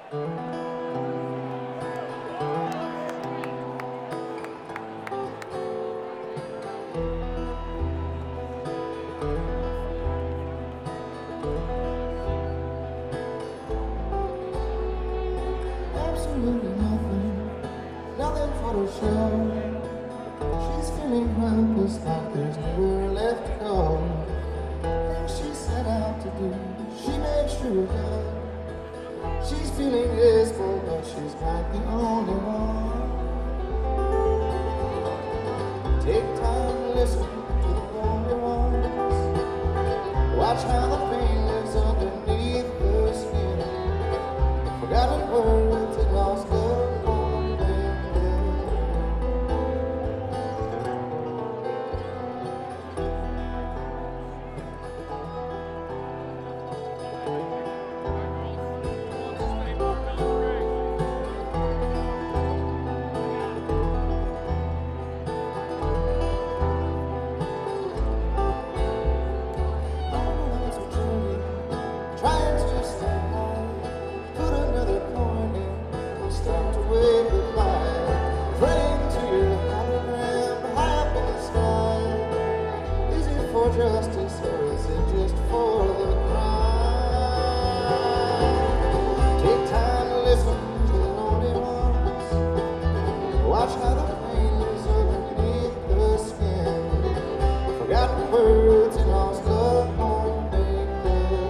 Absolutely nothing, nothing for the show. She's feeling helpless, like there's nowhere left to go. Things she set out to do, she made sure of that. She's feeling blissful, but she's not the only one. Take time to listen to the lonely ones. Watch how the pain lives underneath her skin. Forgotten words and lost love won't live there. Trying to stay high, put another coin in, and stop to wave goodbye. Praying to your hologram high up in the sky. Is it for justice or is it just for the crime? Take time to listen to the lonely ones. Watch how the pain lives underneath the skin. Forgotten words and lost love won't make good.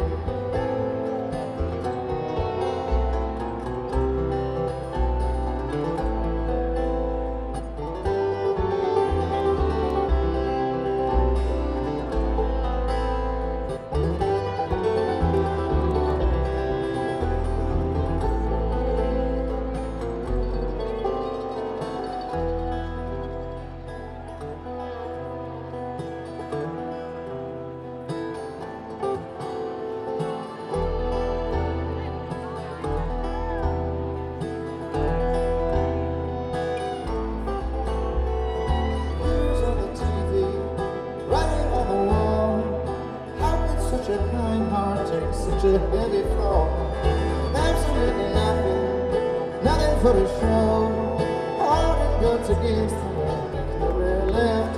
Such a kind heart takes such a heavy fall. Absolutely nothing, nothing for the show. Heart and guts against the wall, nowhere left